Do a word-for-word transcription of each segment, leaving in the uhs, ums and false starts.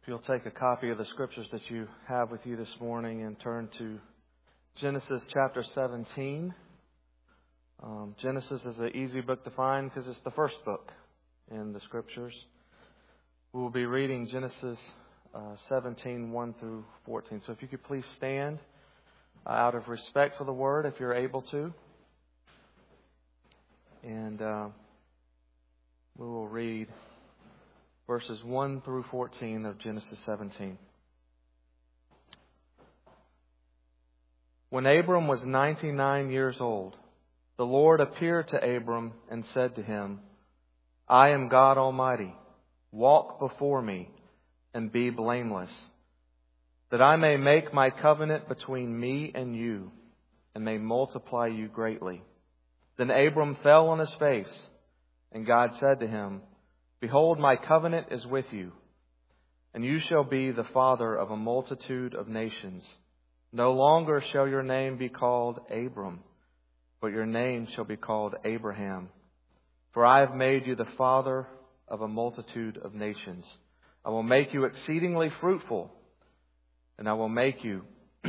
you'll take a copy of the scriptures that you have with you this morning and turn to Genesis chapter seventeen. Um, Genesis is an easy book to find because it's the first book in the scriptures. We will be reading Genesis uh, seventeen, one through fourteen. So if you could please stand uh, out of respect for the word, if you're able to. And uh, we will read verses one through fourteen of Genesis seventeen. When Abram was ninety-nine years old, the Lord appeared to Abram and said to him, I am God Almighty. Walk before me and be blameless, that I may make my covenant between me and you, and may multiply you greatly. Then Abram fell on his face, and God said to him, Behold, my covenant is with you, and you shall be the father of a multitude of nations. No longer shall your name be called Abram, but your name shall be called Abraham. For I have made you the father of a multitude of nations. I will make you exceedingly fruitful, and I will make you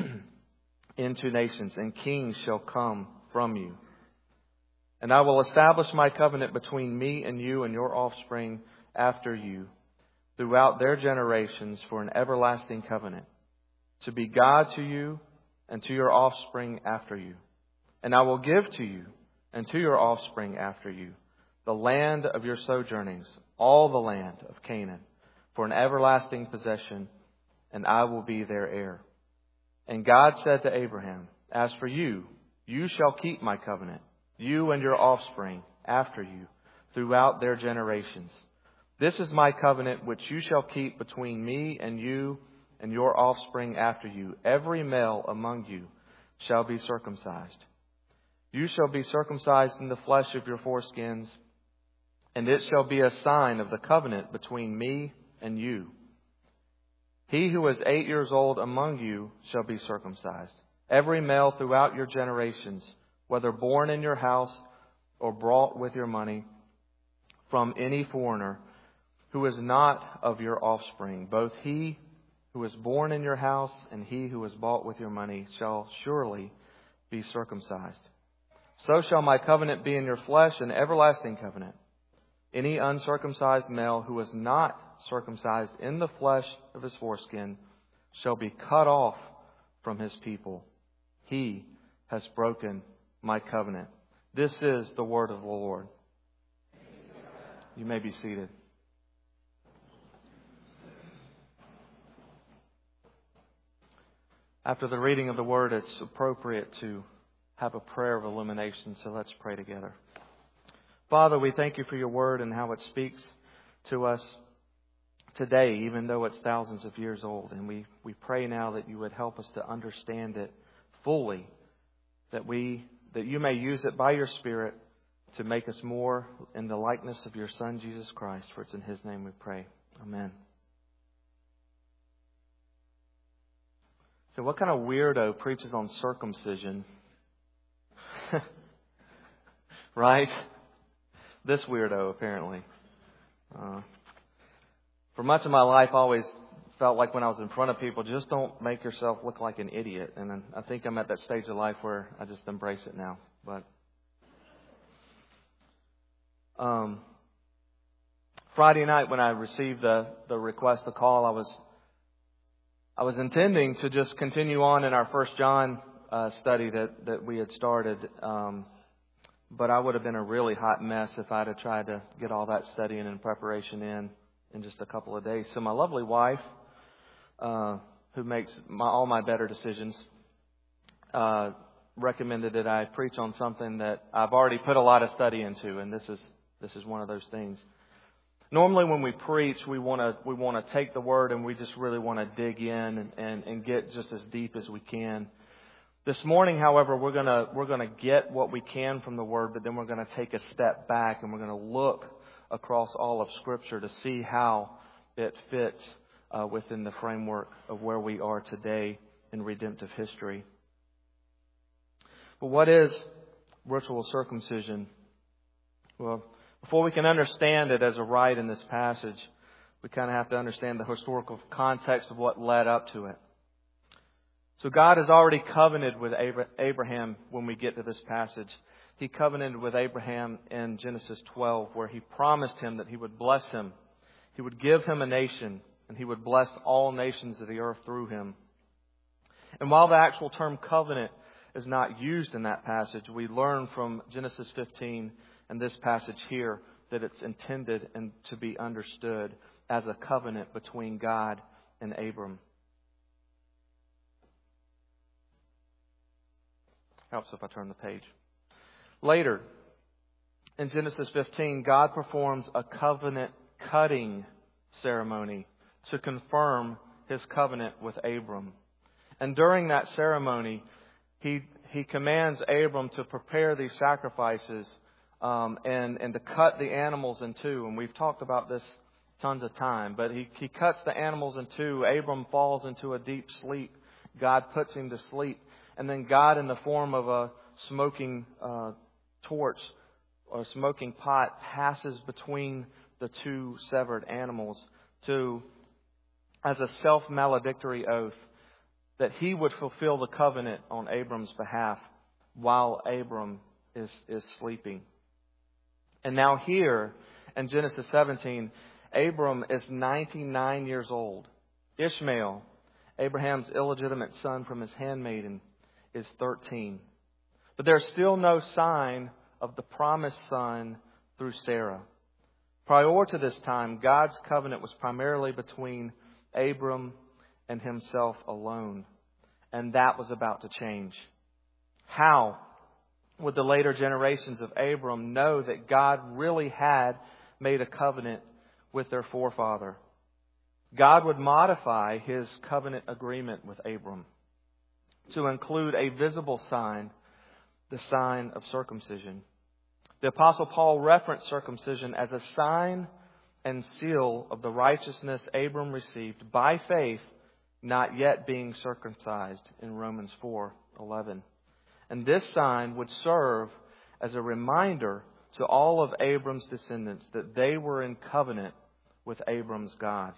into nations, and kings shall come from you. And I will establish my covenant between me and you and your offspring after you throughout their generations for an everlasting covenant, to be God to you and to your offspring after you. And I will give to you and to your offspring after you the land of your sojournings, all the land of Canaan, for an everlasting possession, and I will be their heir. And God said to Abraham, As for you, you shall keep my covenant, you and your offspring after you, throughout their generations. This is my covenant which you shall keep between me and you and your offspring after you. Every male among you shall be circumcised. You shall be circumcised in the flesh of your foreskins, and it shall be a sign of the covenant between me and you. He who is eight years old among you shall be circumcised, every male throughout your generations, whether born in your house or brought with your money from any foreigner who is not of your offspring. Both he who is born in your house and he who is bought with your money shall surely be circumcised. So shall my covenant be in your flesh, an everlasting covenant. Any uncircumcised male who is not circumcised in the flesh of his foreskin shall be cut off from his people. He has broken my covenant. This is the word of the Lord. You may be seated. After the reading of the word, it's appropriate to have a prayer of illumination, so let's pray together. Father, we thank you for your word and how it speaks to us today, even though it's thousands of years old. And we, we pray now that you would help us to understand it fully, that we that you may use it by your Spirit to make us more in the likeness of your Son, Jesus Christ. For it's in his name we pray. Amen. So what kind of weirdo preaches on circumcision? Right? This weirdo, apparently. Uh, for much of my life, I always felt like when I was in front of people, just don't make yourself look like an idiot. And then I think I'm at that stage of life where I just embrace it now. But um, Friday night when I received the, the request to call, I was I was intending to just continue on in our First John uh, study that, that we had started. Um, but I would have been a really hot mess if I'd have tried to get all that studying and preparation in in just a couple of days. So my lovely wife, Uh, who makes my, all my better decisions, uh, recommended that I preach on something that I've already put a lot of study into, and this is this is one of those things. Normally, when we preach, we want to we want to take the word and we just really want to dig in and, and, and get just as deep as we can. This morning, however, we're gonna we're gonna get what we can from the word, but then we're gonna take a step back and we're gonna look across all of Scripture to see how it fits Uh, within the framework of where we are today in redemptive history. But what is ritual circumcision? Well, before we can understand it as a rite in this passage, We kind of have to understand the historical context of what led up to it. So God has already covenanted with Abraham when we get to this passage. He covenanted with Abraham in Genesis twelve, where He promised him that He would bless him. He would give him a nation, and He would bless all nations of the earth through him. And while the actual term covenant is not used in that passage, we learn from Genesis fifteen and this passage here that it's intended and to be understood as a covenant between God and Abram. Helps if I turn the page. Later, in Genesis fifteen, God performs a covenant cutting ceremony to confirm His covenant with Abram. And during that ceremony, He He commands Abram to prepare these sacrifices um, and, and to cut the animals in two. And we've talked about this tons of time. But he, he cuts the animals in two. Abram falls into a deep sleep. God puts him to sleep. And then God, in the form of a smoking uh, torch or smoking pot, passes between the two severed animals to, as a self-maledictory oath, that He would fulfill the covenant on Abram's behalf while Abram is, is sleeping. And now here in Genesis seventeen, Abram is ninety-nine years old. Ishmael, Abraham's illegitimate son from his handmaiden, is thirteen. But there's still no sign of the promised son through Sarah. Prior to this time, God's covenant was primarily between Abram and Himself alone. And that was about to change. How would the later generations of Abram know that God really had made a covenant with their forefather? God would modify His covenant agreement with Abram to include a visible sign, the sign of circumcision. The Apostle Paul referenced circumcision as a sign and seal of the righteousness Abram received by faith, not yet being circumcised, in Romans four eleven. And this sign would serve as a reminder to all of Abram's descendants that they were in covenant with Abram's God.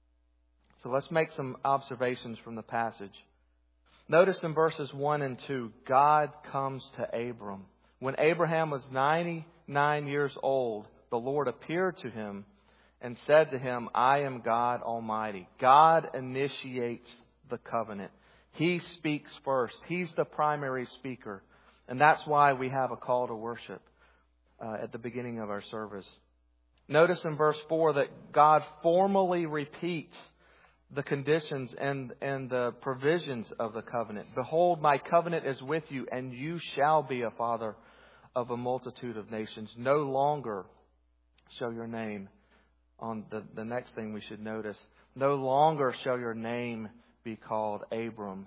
So let's make some observations from the passage. Notice in verses one and two, God comes to Abram. When Abraham was ninety-nine years old, the Lord appeared to him and said to him, I am God Almighty. God initiates the covenant. He speaks first. He's the primary speaker. And that's why we have a call to worship uh, at the beginning of our service. Notice in verse four that God formally repeats the conditions and, and the provisions of the covenant. Behold, my covenant is with you, and you shall be a father of a multitude of nations. No longer shall your name, on the, the next thing we should notice, no longer shall your name be called Abram.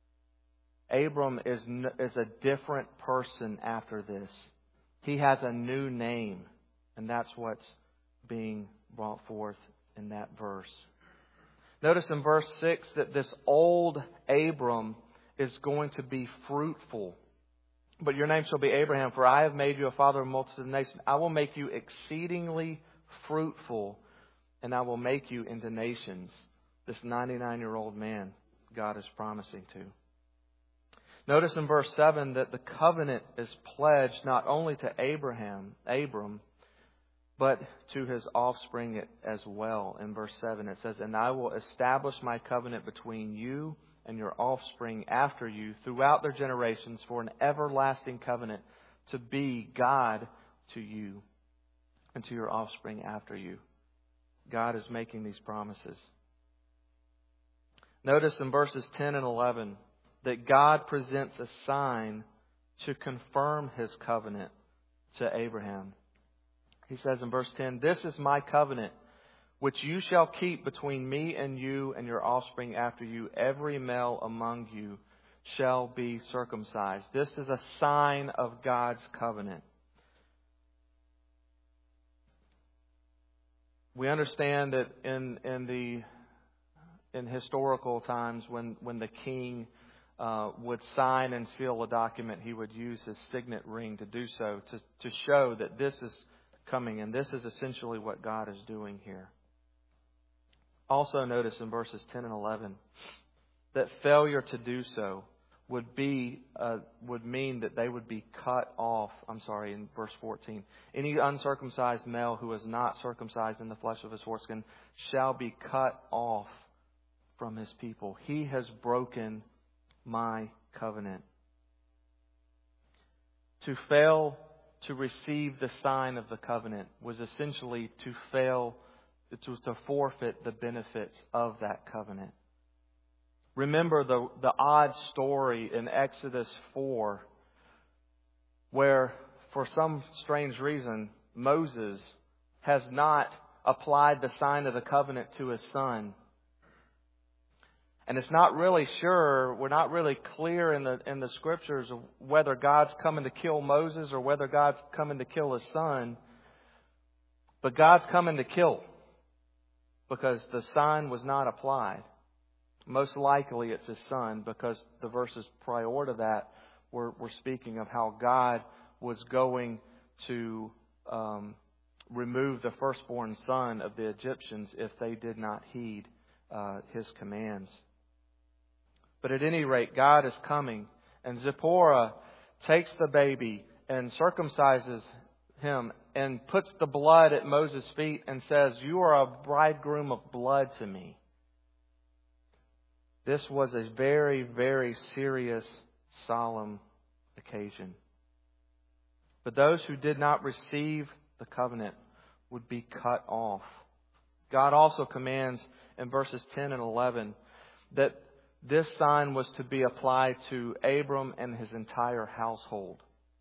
Abram is, is a different person after this. He has a new name, and that's what's being brought forth in that verse. Notice in verse six that this old Abram is going to be fruitful. But your name shall be Abraham, for I have made you a father of a multitude of nations. I will make you exceedingly fruitful, and I will make you into nations. This ninety-nine-year-old man God is promising to. Notice in verse seven that the covenant is pledged not only to Abraham, Abram, but to his offspring as well. In verse seven it says, and I will establish my covenant between you and your offspring after you throughout their generations for an everlasting covenant to be God to you and to your offspring after you. God is making these promises. Notice in verses ten and eleven that God presents a sign to confirm His covenant to Abraham. He says in verse ten, this is my covenant, which you shall keep between me and you and your offspring after you. Every male among you shall be circumcised. This is a sign of God's covenant. We understand that in in the in historical times when, when the king uh, would sign and seal a document, he would use his signet ring to do so, to, to show that this is coming. And this is essentially what God is doing here. Also notice in verses ten and eleven that failure to do so would be uh, would mean that they would be cut off. I'm sorry, in verse fourteen. Any uncircumcised male who is not circumcised in the flesh of his foreskin shall be cut off from his people. He has broken my covenant. To fail to receive the sign of the covenant was essentially to fail to, to forfeit the benefits of that covenant. Remember the, the odd story in Exodus four where, for some strange reason, Moses has not applied the sign of the covenant to his son. And it's not really sure, we're not really clear in the in the scriptures of whether God's coming to kill Moses or whether God's coming to kill his son. But God's coming to kill because the sign was not applied. Most likely it's his son, because the verses prior to that were, were speaking of how God was going to um, remove the firstborn son of the Egyptians if they did not heed uh, his commands. But at any rate, God is coming, and Zipporah takes the baby and circumcises him and puts the blood at Moses' feet and says, "You are a bridegroom of blood to me." This was a very, very serious, solemn occasion. But those who did not receive the covenant would be cut off. God also commands in verses ten and eleven that this sign was to be applied to Abram and his entire household.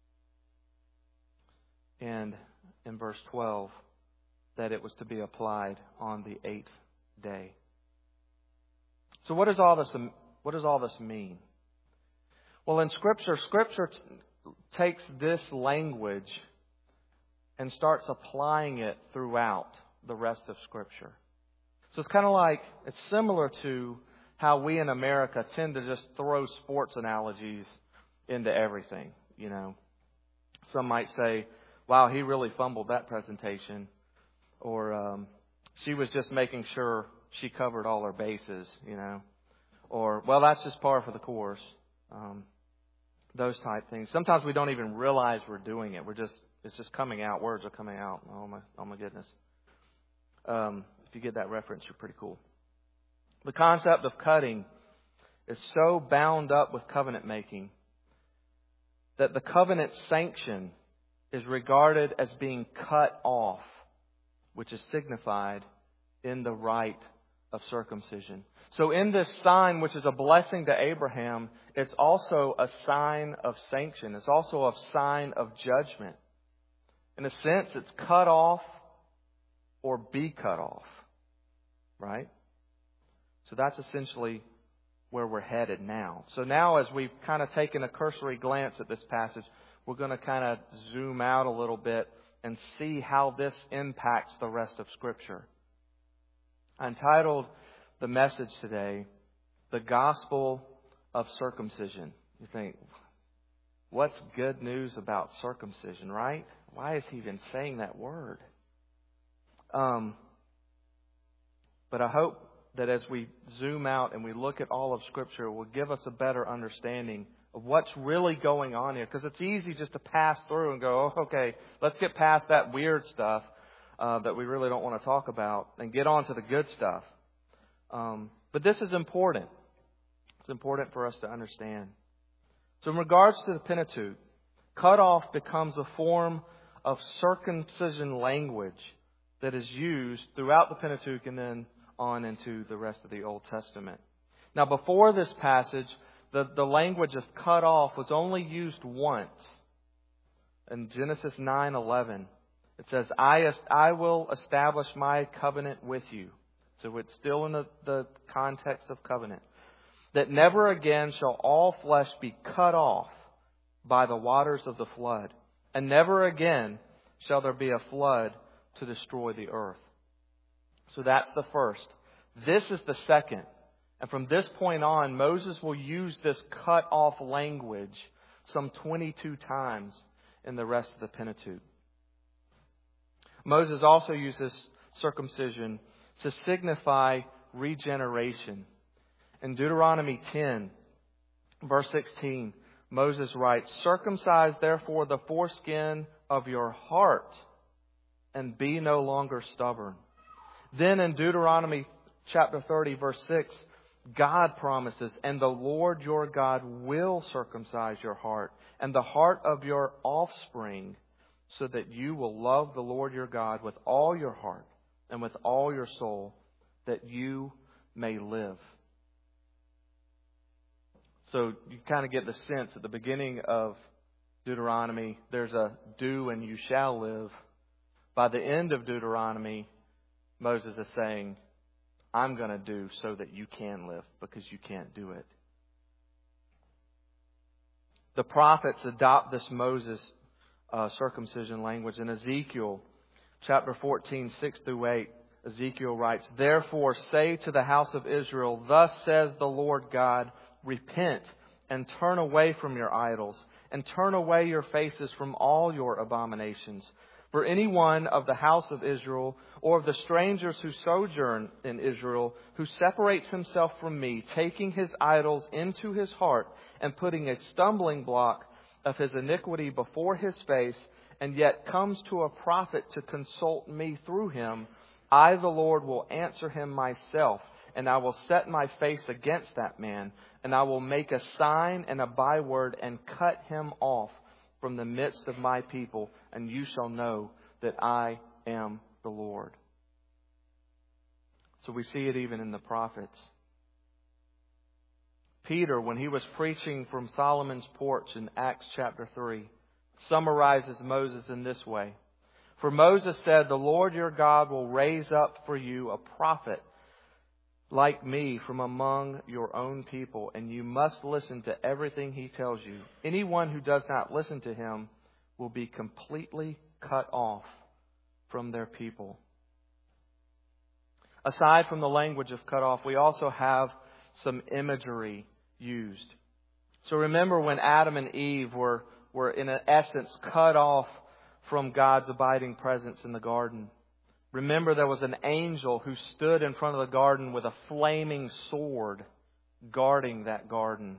And in verse twelve, that it was to be applied on the eighth day. So what does all this, what does all this mean? Well, in Scripture, Scripture t- takes this language and starts applying it throughout the rest of Scripture. So it's kind of like, it's similar to how we in America tend to just throw sports analogies into everything, you know. Some might say, "Wow, he really fumbled that presentation." Or, um, "She was just making sure she covered all her bases," you know. Or, "Well, that's just par for the course." Um, those type things. Sometimes we don't even realize we're doing it. We're just, it's just coming out. Words are coming out. Oh my, oh my goodness. Um, if you get that reference, you're pretty cool. The concept of cutting is so bound up with covenant making that the covenant sanction is regarded as being cut off, which is signified in the rite of circumcision. So in this sign, which is a blessing to Abraham, it's also a sign of sanction. It's also a sign of judgment. In a sense, it's cut off or be cut off, right? So that's essentially where we're headed now. So now, as we've kind of taken a cursory glance at this passage, we're going to kind of zoom out a little bit and see how this impacts the rest of Scripture. I entitled the message today, "The Gospel of Circumcision." You think, what's good news about circumcision, right? Why is he even saying that word? Um, but I hope that as we zoom out and we look at all of Scripture, it will give us a better understanding of what's really going on here. Because it's easy just to pass through and go, "Oh, okay, let's get past that weird stuff uh, that we really don't want to talk about and get on to the good stuff." Um, but this is important. It's important for us to understand. So in regards to the Pentateuch, cutoff becomes a form of circumcision language that is used throughout the Pentateuch and then on into the rest of the Old Testament. Now, before this passage, the, the language of cut off was only used once. In Genesis nine eleven, it says, I, I will establish my covenant with you. So it's still in the, the context of covenant. That never again shall all flesh be cut off by the waters of the flood. And never again shall there be a flood to destroy the earth. So that's the first. This is the second. And from this point on, Moses will use this cut off language some twenty-two times in the rest of the Pentateuch. Moses also uses circumcision to signify regeneration. In Deuteronomy ten, verse sixteen, Moses writes, "Circumcise therefore the foreskin of your heart, and be no longer stubborn." Then in Deuteronomy chapter thirty, verse six, God promises, "And the Lord your God will circumcise your heart and the heart of your offspring, so that you will love the Lord your God with all your heart and with all your soul, that you may live." So you kind of get the sense at the beginning of Deuteronomy, there's a do and you shall live. By the end of Deuteronomy, Moses is saying, I'm going to do so that you can live, because you can't do it. The prophets adopt this Moses uh, circumcision language. In Ezekiel chapter fourteen, six through eight, Ezekiel writes, "Therefore say to the house of Israel, thus says the Lord God, repent and turn away from your idols, and turn away your faces from all your abominations. For any one of the house of Israel, or of the strangers who sojourn in Israel, who separates himself from me, taking his idols into his heart, and putting a stumbling block of his iniquity before his face, and yet comes to a prophet to consult me through him, I, the Lord, will answer him myself, and I will set my face against that man, and I will make a sign and a byword, and cut him off from the midst of my people, and you shall know that I am the Lord." So we see it even in the prophets. Peter, when he was preaching from Solomon's porch in Acts chapter three, summarizes Moses in this way. "For Moses said, the Lord your God will raise up for you a prophet like me from among your own people, and you must listen to everything he tells you. Anyone who does not listen to him will be completely cut off from their people." Aside from the language of cut off, we also have some imagery used. So remember when Adam and Eve were, were in essence cut off from God's abiding presence in the garden. Remember, there was an angel who stood in front of the garden with a flaming sword guarding that garden.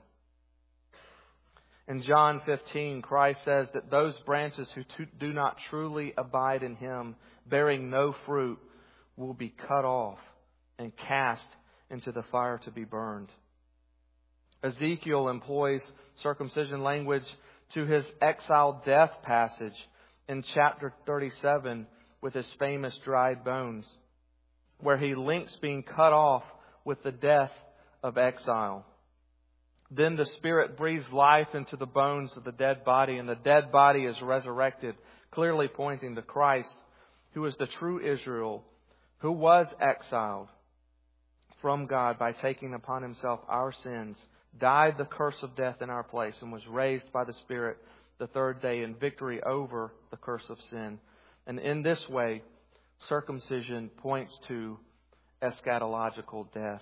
In John fifteen, Christ says that those branches who do not truly abide in Him, bearing no fruit, will be cut off and cast into the fire to be burned. Ezekiel employs circumcision language to his exile death passage in chapter thirty-seven with his famous dried bones, where he links being cut off with the death of exile. Then the Spirit breathes life into the bones of the dead body, and the dead body is resurrected, clearly pointing to Christ, who is the true Israel, who was exiled from God by taking upon Himself our sins, died the curse of death in our place, and was raised by the Spirit the third day in victory over the curse of sin. And in this way, circumcision points to eschatological death.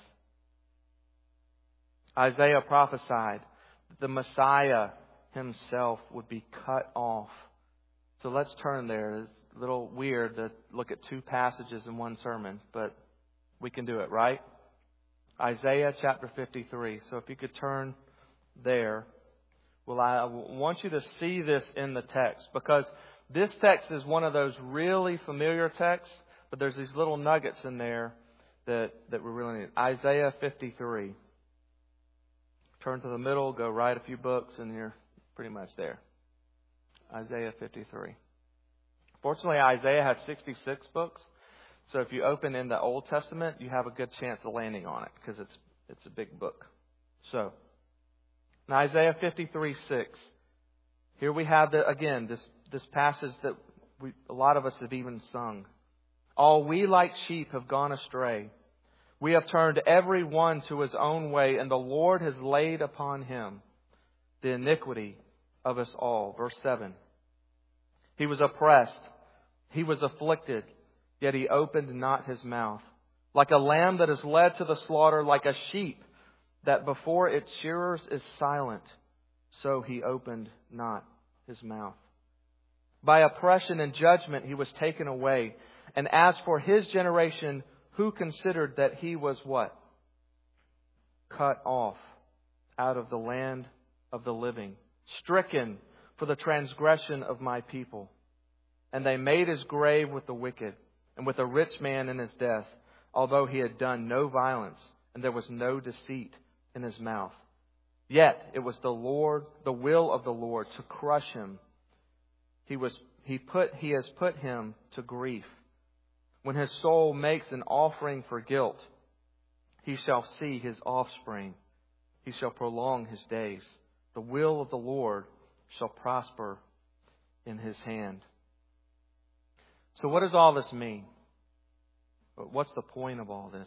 Isaiah prophesied that the Messiah Himself would be cut off. So let's turn there. It's a little weird to look at two passages in one sermon, but we can do it, right? Isaiah chapter fifty-three. So if you could turn there. Well, I want you to see this in the text, because this text is one of those really familiar texts, but there's these little nuggets in there that, that we really need. Isaiah fifty-three. Turn to the middle, go right a few books, and you're pretty much there. Isaiah fifty-three. Fortunately, Isaiah has sixty-six books. So if you open in the Old Testament, you have a good chance of landing on it, because it's it's a big book. So, in Isaiah fifty-three six, here we have, the, again, this, this passage that we, a lot of us have even sung. "All we like sheep have gone astray. We have turned every one to his own way, and the Lord has laid upon Him the iniquity of us all." Verse seven. "He was oppressed, He was afflicted, yet He opened not His mouth. Like a lamb that is led to the slaughter, like a sheep that before its shearers is silent, so He opened not His mouth. By oppression and judgment He was taken away. And as for His generation, who considered that he was what? Cut off out of the land of the living, stricken for the transgression of my people. And they made his grave with the wicked and with a rich man in his death, although he had done no violence and there was no deceit in his mouth. Yet it was the Lord, the will of the Lord to crush him. He was, he put, he has put him to grief. When his soul makes an offering for guilt, he shall see his offspring. He shall prolong his days. The will of the Lord shall prosper in his hand. So what does all this mean? What's the point of all this?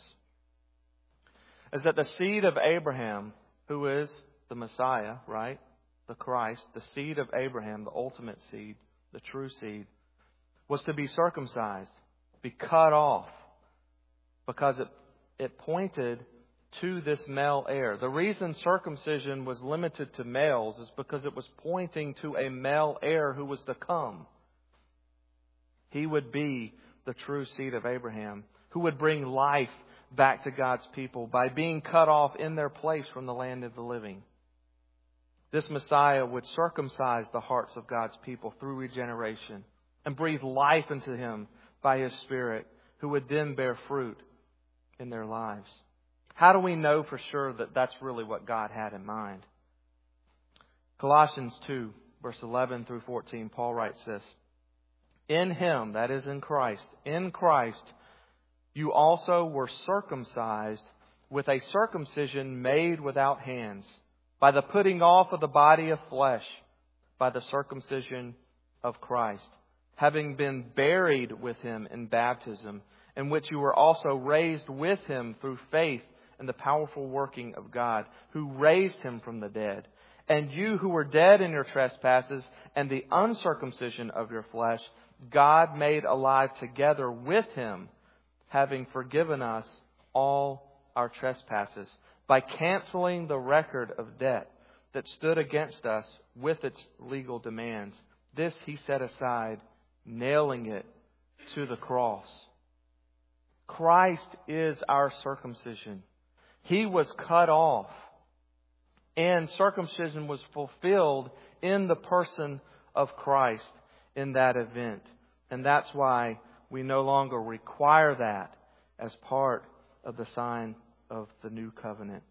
Is that the seed of Abraham, who is the Messiah, right? The Christ, the seed of Abraham, the ultimate seed, the true seed, was to be circumcised, be cut off, because it, it pointed to this male heir. The reason circumcision was limited to males is because it was pointing to a male heir who was to come. He would be the true seed of Abraham, who would bring life back to God's people by being cut off in their place from the land of the living. This Messiah would circumcise the hearts of God's people through regeneration and breathe life into him by His Spirit, who would then bear fruit in their lives. How do we know for sure that that's really what God had in mind? Colossians two, verse eleven through fourteen, Paul writes this. In Him, that is in Christ, in Christ, you also were circumcised with a circumcision made without hands, by the putting off of the body of flesh, by the circumcision of Christ, having been buried with Him in baptism, in which you were also raised with Him through faith in the powerful working of God, who raised Him from the dead. And you who were dead in your trespasses and the uncircumcision of your flesh, God made alive together with Him, having forgiven us all our trespasses, by canceling the record of debt that stood against us with its legal demands. This He set aside, nailing it to the cross. Christ is our circumcision. He was cut off, and circumcision was fulfilled in the person of Christ in that event. And that's why we no longer require that as part of the sign of the new covenant.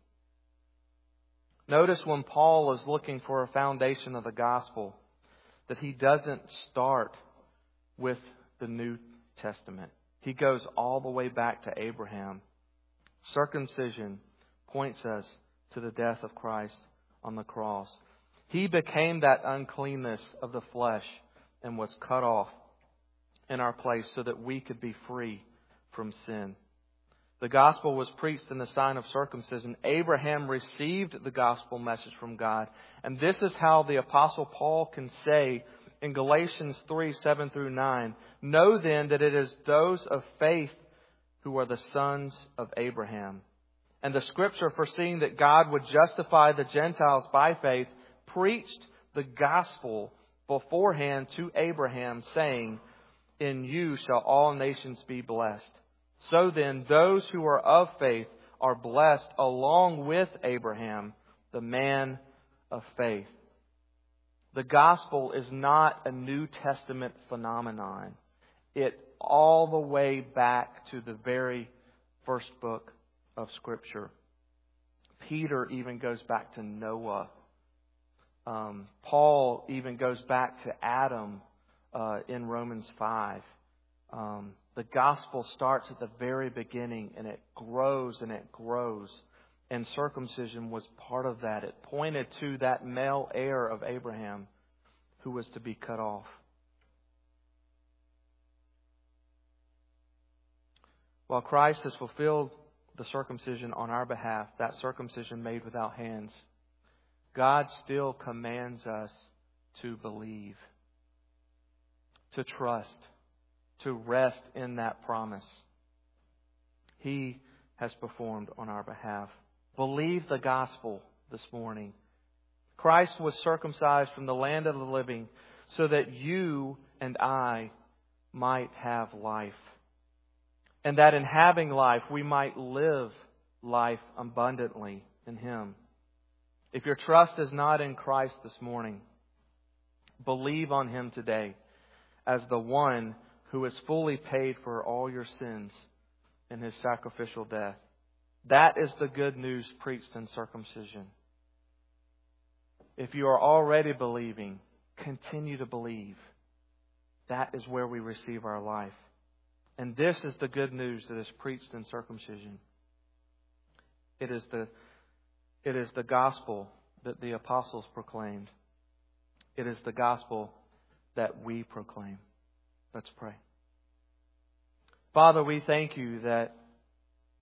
Notice when Paul is looking for a foundation of the gospel, that he doesn't start with the New Testament. He goes all the way back to Abraham. Circumcision points us to the death of Christ on the cross. He became that uncleanness of the flesh and was cut off in our place so that we could be free from sin. The gospel was preached in the sign of circumcision. Abraham received the gospel message from God. And this is how the Apostle Paul can say in Galatians three, seven through nine, know then that it is those of faith who are the sons of Abraham. And the Scripture, foreseeing that God would justify the Gentiles by faith, preached the gospel beforehand to Abraham, saying, in you shall all nations be blessed. So then, those who are of faith are blessed along with Abraham, the man of faith. The gospel is not a New Testament phenomenon. It all the way back to the very first book of Scripture. Peter even goes back to Noah. Um, Paul even goes back to Adam uh, in Romans five. Um, the gospel starts at the very beginning, and it grows and it grows. And circumcision was part of that. It pointed to that male heir of Abraham who was to be cut off. While Christ has fulfilled the circumcision on our behalf, that circumcision made without hands, God still commands us to believe, to trust, to rest in that promise He has performed on our behalf. Believe the gospel this morning. Christ was circumcised from the land of the living so that you and I might have life. and that in having life, we might live life abundantly in Him. If your trust is not in Christ this morning, believe on Him today as the one who has fully paid for all your sins in His sacrificial death. That is the good news preached in circumcision. If you are already believing, continue to believe. That is where we receive our life. And this is the good news that is preached in circumcision. It is the, it is the gospel that the apostles proclaimed. It is the gospel that we proclaim. Let's pray. Father, we thank You that